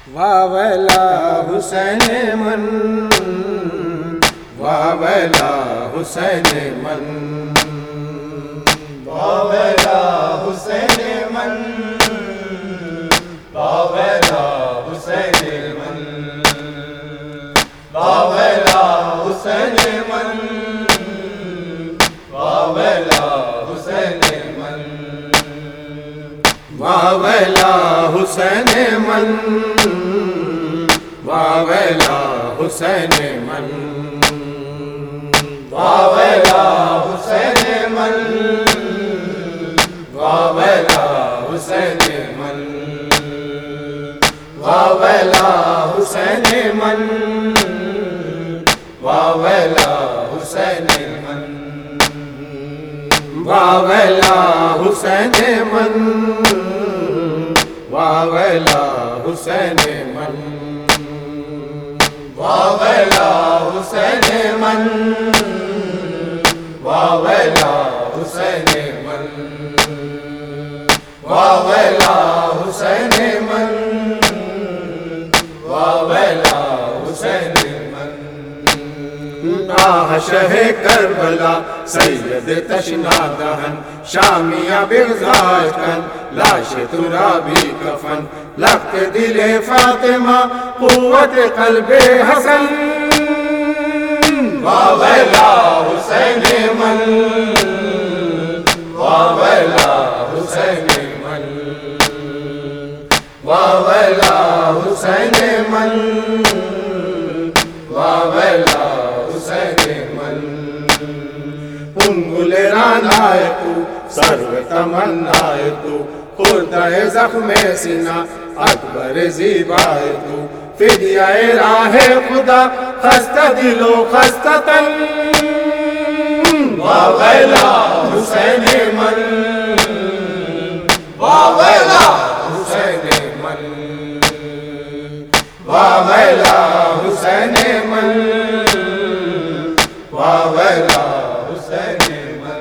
واویلا حسین من، واویلا حسین من، واویلا حسین من، واویلا حسین من، واویلا حسین من، واویلا حسین من، واویلا حسین من، واویلا حسین من، واویلا حسین من، واویلا حسین من، واویلا حسین من، واویلا حسین من، واویلا حسین من، واویلا حسین من، واویلا حسین من، واویلا حسین من، واویلا حسین من، واویلا حسین من، آہ شہ کربلا سید تشنا دہن، شامیہ بغزاش کن لاش ترابی کفن، لخت دل فاطمہ قوت قلب حسن، واویلا حسین من، واویلا حسین من، واویلا حسین من، واویلا حسین من، انگل رانائے تو سرو تمنائے تو، خوردہ زخم سینہ اکبر زیبائے تو، فدیہ راہ خدا خستہ دل و خستہ تن، واویلا حسین من، واویلا حسین من، واویلا حسین من، واویلا حسین من،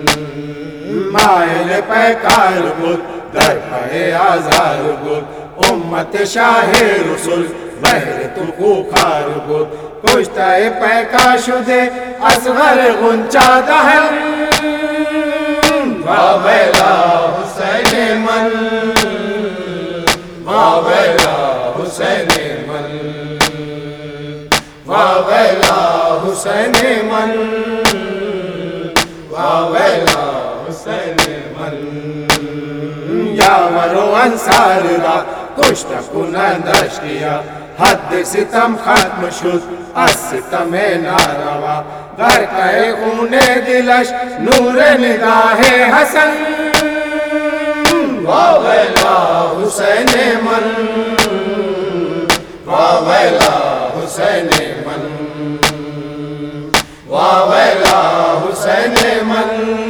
مائل پیکار بود در پہ آزار بود، امت شاہ رسول بہر تو خوخار بود، کشتہ پیکا شدے اصغر غنچہ دہن، واویلا حسین من، واویلا حسین من، واویلا حسین من، واویلا حسین من، یاور و انصار را کشتہ کنندش کیا، حد ستم ختم شد از ستم ناروا، غرقہ خون دلش نور نگاہ حسن، واویلا حسین من، واویلا حسین من، واویلا حسین من،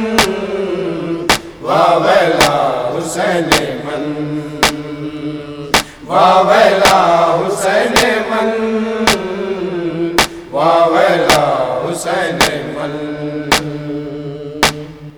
واویلا حسین من، واویلا حسین من، واویلا حسین من.